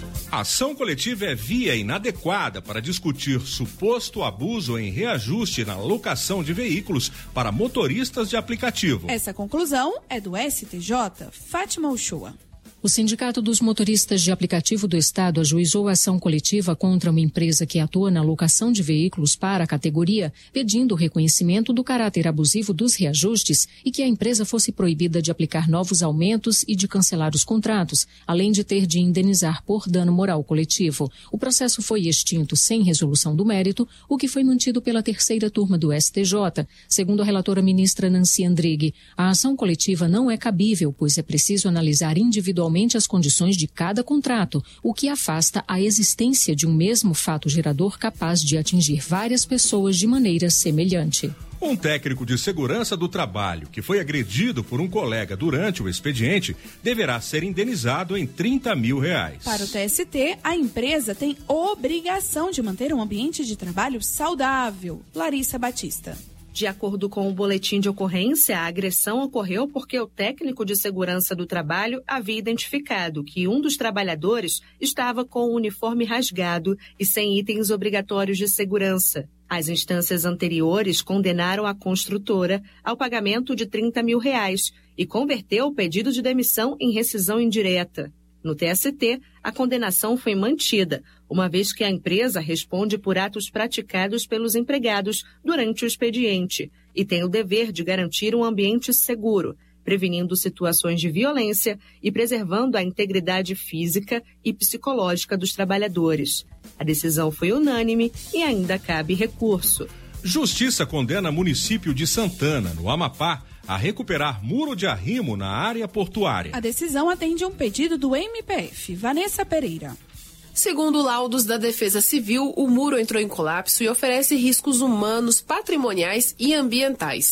A ação coletiva é via inadequada para discutir suposto abuso em reajuste na locação de veículos para motoristas de aplicativo. Essa conclusão é do STJ. Fátima Uchoa. O Sindicato dos Motoristas de Aplicativo do Estado ajuizou a ação coletiva contra uma empresa que atua na locação de veículos para a categoria, pedindo o reconhecimento do caráter abusivo dos reajustes e que a empresa fosse proibida de aplicar novos aumentos e de cancelar os contratos, além de ter de indenizar por dano moral coletivo. O processo foi extinto sem resolução do mérito, o que foi mantido pela terceira turma do STJ. Segundo a relatora ministra Nancy Andrighi, a ação coletiva não é cabível, pois é preciso analisar individualmente as condições de cada contrato, o que afasta a existência de um mesmo fato gerador capaz de atingir várias pessoas de maneira semelhante. Um técnico de segurança do trabalho que foi agredido por um colega durante o expediente deverá ser indenizado em R$30 mil. Para o TST, a empresa tem obrigação de manter um ambiente de trabalho saudável. Larissa Batista. De acordo com o boletim de ocorrência, a agressão ocorreu porque o técnico de segurança do trabalho havia identificado que um dos trabalhadores estava com o uniforme rasgado e sem itens obrigatórios de segurança. As instâncias anteriores condenaram a construtora ao pagamento de R$30 mil e converteu o pedido de demissão em rescisão indireta. No TST, a condenação foi mantida, uma vez que a empresa responde por atos praticados pelos empregados durante o expediente e tem o dever de garantir um ambiente seguro, prevenindo situações de violência e preservando a integridade física e psicológica dos trabalhadores. A decisão foi unânime e ainda cabe recurso. Justiça condena município de Santana, no Amapá, a recuperar muro de arrimo na área portuária. A decisão atende a um pedido do MPF. Vanessa Pereira. Segundo laudos da Defesa Civil, o muro entrou em colapso e oferece riscos humanos, patrimoniais e ambientais.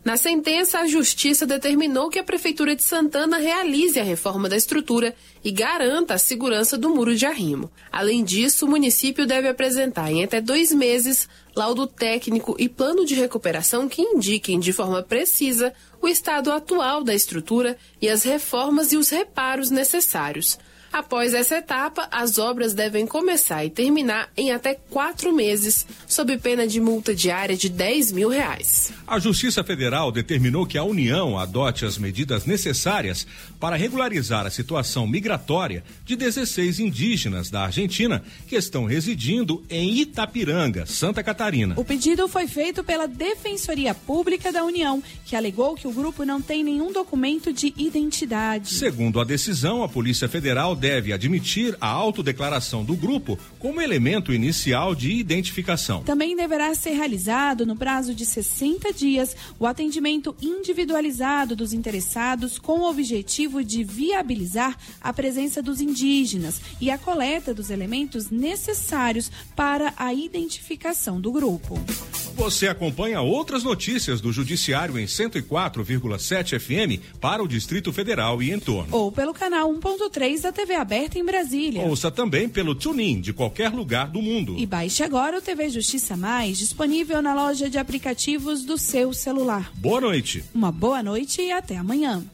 Na sentença, a Justiça determinou que a Prefeitura de Santana realize a reforma da estrutura e garanta a segurança do muro de arrimo. Além disso, o município deve apresentar em até 2 meses laudo técnico e plano de recuperação que indiquem de forma precisa o estado atual da estrutura e as reformas e os reparos necessários. Após essa etapa, as obras devem começar e terminar em até 4 meses, sob pena de multa diária de R$10 mil. A Justiça Federal determinou que a União adote as medidas necessárias para regularizar a situação migratória de 16 indígenas da Argentina que estão residindo em Itapiranga, Santa Catarina. O pedido foi feito pela Defensoria Pública da União, que alegou que o grupo não tem nenhum documento de identidade. Segundo a decisão, a Polícia Federal deve admitir a autodeclaração do grupo como elemento inicial de identificação. Também deverá ser realizado, no prazo de 60 dias, o atendimento individualizado dos interessados com o objetivo de viabilizar a presença dos indígenas e a coleta dos elementos necessários para a identificação do grupo. Você acompanha outras notícias do Judiciário em 104,7 FM para o Distrito Federal e entorno. Ou pelo canal 1.3 da TV aberta em Brasília. Ouça também pelo TuneIn de qualquer lugar do mundo. E baixe agora o TV Justiça Mais, disponível na loja de aplicativos do seu celular. Boa noite. Uma boa noite e até amanhã.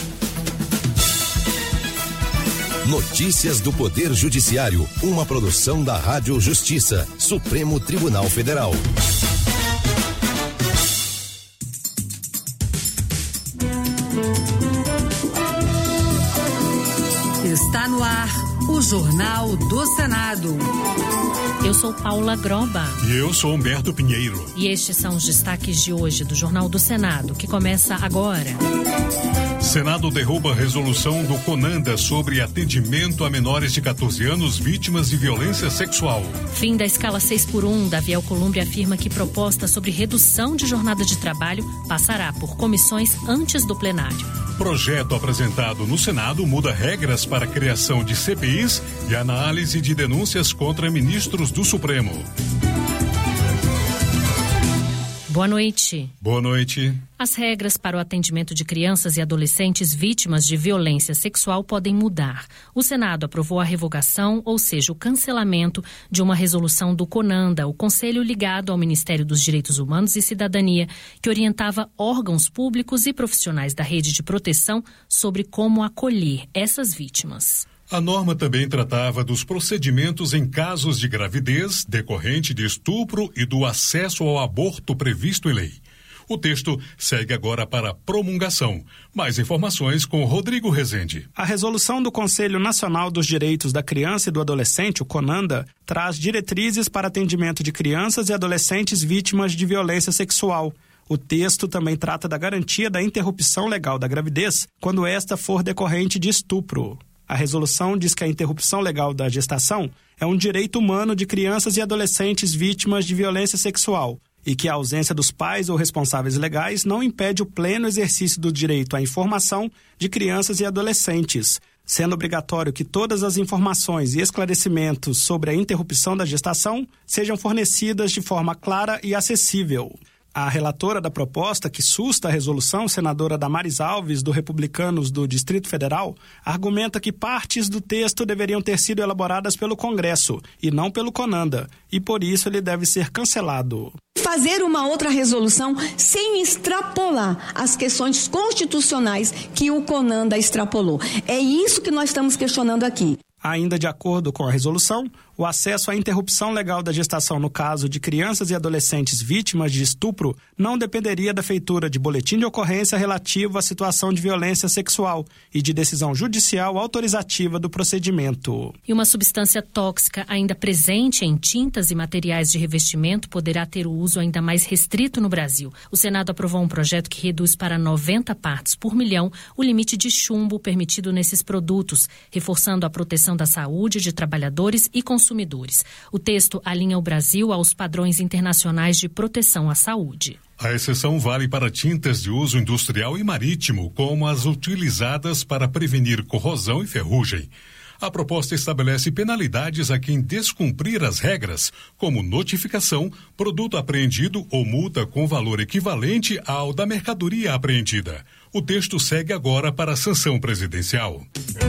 Notícias do Poder Judiciário, uma produção da Rádio Justiça, Supremo Tribunal Federal. Está no ar o Jornal do Senado. Eu sou Paula Groba. E eu sou Humberto Pinheiro. E estes são os destaques de hoje do Jornal do Senado, que começa agora. Senado derruba a resolução do CONANDA sobre atendimento a menores de 14 anos vítimas de violência sexual. Fim da escala 6x1, Davi Alcolumbre afirma que proposta sobre redução de jornada de trabalho passará por comissões antes do plenário. Projeto apresentado no Senado muda regras para a criação de CPIs e análise de denúncias contra ministros do Supremo. Boa noite. Boa noite. As regras para o atendimento de crianças e adolescentes vítimas de violência sexual podem mudar. O Senado aprovou a revogação, ou seja, o cancelamento de uma resolução do CONANDA, o Conselho ligado ao Ministério dos Direitos Humanos e Cidadania, que orientava órgãos públicos e profissionais da rede de proteção sobre como acolher essas vítimas. A norma também tratava dos procedimentos em casos de gravidez, decorrente de estupro e do acesso ao aborto previsto em lei. O texto segue agora para promulgação. Mais informações com Rodrigo Rezende. A resolução do Conselho Nacional dos Direitos da Criança e do Adolescente, o CONANDA, traz diretrizes para atendimento de crianças e adolescentes vítimas de violência sexual. O texto também trata da garantia da interrupção legal da gravidez quando esta for decorrente de estupro. A resolução diz que a interrupção legal da gestação é um direito humano de crianças e adolescentes vítimas de violência sexual e que a ausência dos pais ou responsáveis legais não impede o pleno exercício do direito à informação de crianças e adolescentes, sendo obrigatório que todas as informações e esclarecimentos sobre a interrupção da gestação sejam fornecidas de forma clara e acessível. A relatora da proposta, que susta a resolução, senadora Damares Alves, do Republicanos do Distrito Federal, argumenta que partes do texto deveriam ter sido elaboradas pelo Congresso e não pelo CONANDA, e por isso ele deve ser cancelado. Fazer uma outra resolução sem extrapolar as questões constitucionais que o CONANDA extrapolou. É isso que nós estamos questionando aqui. Ainda de acordo com a resolução, o acesso à interrupção legal da gestação no caso de crianças e adolescentes vítimas de estupro não dependeria da feitura de boletim de ocorrência relativo à situação de violência sexual e de decisão judicial autorizativa do procedimento. E uma substância tóxica ainda presente em tintas e materiais de revestimento poderá ter o uso ainda mais restrito no Brasil. O Senado aprovou um projeto que reduz para 90 partes por milhão o limite de chumbo permitido nesses produtos, reforçando a proteção da saúde de trabalhadores e consumidores. O texto alinha o Brasil aos padrões internacionais de proteção à saúde. A exceção vale para tintas de uso industrial e marítimo, como as utilizadas para prevenir corrosão e ferrugem. A proposta estabelece penalidades a quem descumprir as regras, como notificação, produto apreendido ou multa com valor equivalente ao da mercadoria apreendida. O texto segue agora para a sanção presidencial.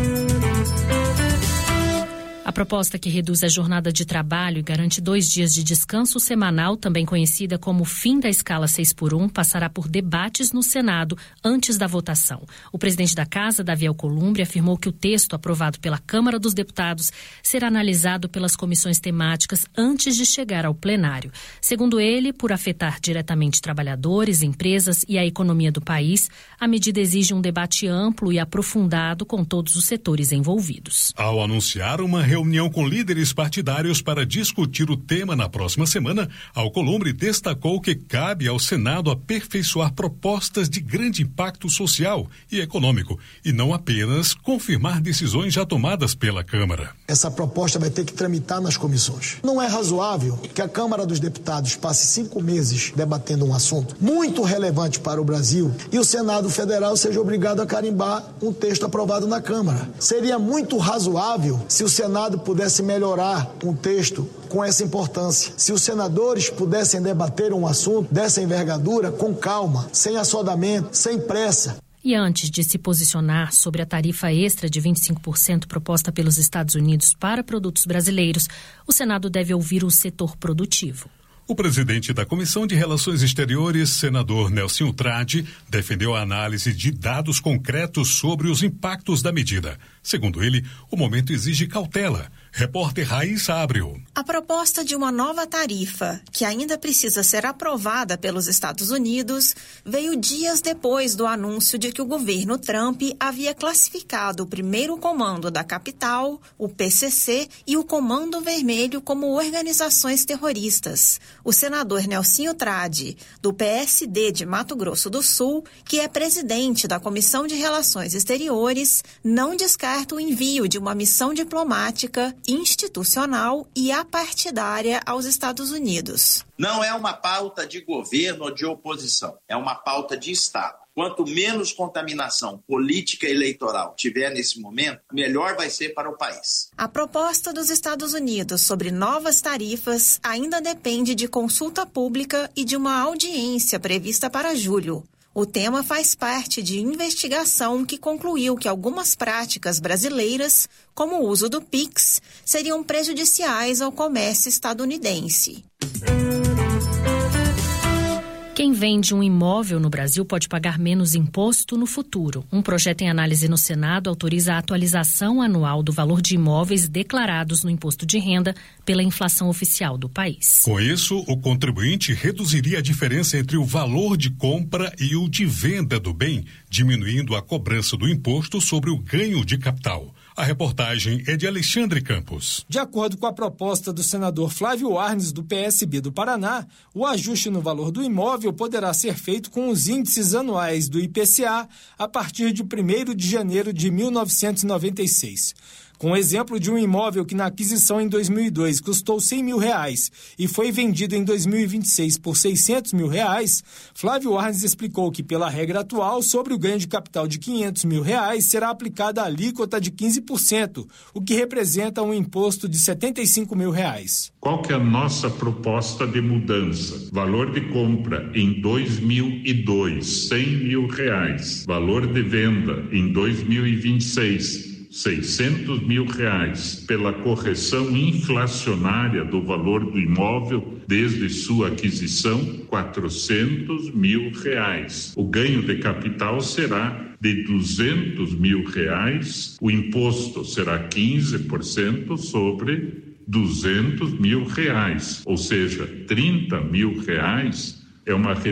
A proposta que reduz a jornada de trabalho e garante 2 dias de descanso semanal, também conhecida como fim da escala 6x1, passará por debates no Senado antes da votação. O presidente da Casa, Davi Alcolumbre, afirmou que o texto aprovado pela Câmara dos Deputados será analisado pelas comissões temáticas antes de chegar ao plenário. Segundo ele, por afetar diretamente trabalhadores, empresas e a economia do país, a medida exige um debate amplo e aprofundado com todos os setores envolvidos. Ao anunciar uma reunião com líderes partidários para discutir o tema na próxima semana, Alcolumbre destacou que cabe ao Senado aperfeiçoar propostas de grande impacto social e econômico e não apenas confirmar decisões já tomadas pela Câmara. Essa proposta vai ter que tramitar nas comissões. Não é razoável que a Câmara dos Deputados passe 5 meses debatendo um assunto muito relevante para o Brasil e o Senado Federal seja obrigado a carimbar um texto aprovado na Câmara. Seria muito razoável se o Senado pudesse melhorar um texto com essa importância. Se os senadores pudessem debater um assunto dessa envergadura com calma, sem assodamento, sem pressa. E antes de se posicionar sobre a tarifa extra de 25% proposta pelos Estados Unidos para produtos brasileiros, o Senado deve ouvir o setor produtivo. O presidente da Comissão de Relações Exteriores, senador Nelsinho Tradi, defendeu a análise de dados concretos sobre os impactos da medida. Segundo ele, o momento exige cautela. Repórter Raíssa Abreu. A proposta de uma nova tarifa, que ainda precisa ser aprovada pelos Estados Unidos, veio dias depois do anúncio de que o governo Trump havia classificado o primeiro comando da capital, o PCC, e o Comando Vermelho como organizações terroristas. O senador Nelsinho Tradi, do PSD de Mato Grosso do Sul, que é presidente da Comissão de Relações Exteriores, não descarta o envio de uma missão diplomática, institucional e apartidária aos Estados Unidos. Não é uma pauta de governo ou de oposição, é uma pauta de Estado. Quanto menos contaminação política e eleitoral tiver nesse momento, melhor vai ser para o país. A proposta dos Estados Unidos sobre novas tarifas ainda depende de consulta pública e de uma audiência prevista para julho. O tema faz parte de investigação que concluiu que algumas práticas brasileiras, como o uso do Pix, seriam prejudiciais ao comércio estadunidense. Quem vende um imóvel no Brasil pode pagar menos imposto no futuro. Um projeto em análise no Senado autoriza a atualização anual do valor de imóveis declarados no imposto de renda pela inflação oficial do país. Com isso, o contribuinte reduziria a diferença entre o valor de compra e o de venda do bem, diminuindo a cobrança do imposto sobre o ganho de capital. A reportagem é de Alexandre Campos. De acordo com a proposta do senador Flávio Arnes, do PSB do Paraná, o ajuste no valor do imóvel poderá ser feito com os índices anuais do IPCA a partir de 1º de janeiro de 1996. Com o exemplo de um imóvel que na aquisição em 2002 custou R$100 mil e foi vendido em 2026 por R$600 mil, Flávio Arnes explicou que, pela regra atual, sobre o ganho de capital de R$500 mil será aplicada a alíquota de 15%, o que representa um imposto de R$75 mil. Qual que é a nossa proposta de mudança? Valor de compra em 2002, R$100 mil. Valor de venda em 2026, R$600 mil, pela correção inflacionária do valor do imóvel desde sua aquisição, R$400 mil. O ganho de capital será de R$200 mil. O imposto será 15% sobre R$200 mil, ou seja, R$30 mil é uma